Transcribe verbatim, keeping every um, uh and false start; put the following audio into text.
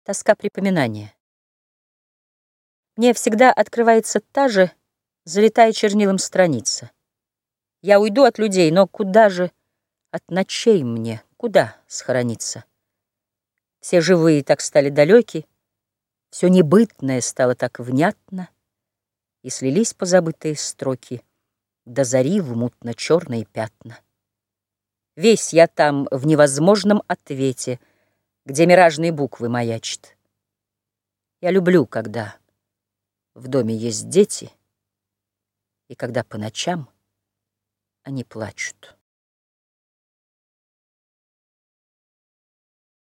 Тоска припоминания. Мне всегда открывается та же, залитая чернилом страница. Я уйду от людей, но куда же от ночей мне, куда схорониться? Все живые так стали далеки, все небытное стало так внятно, и слились позабытые строки до зари в мутно-черные пятна. Весь я там в невозможном ответе, где миражные буквы маячат. Я люблю, когда в доме есть дети, и когда по ночам они плачут.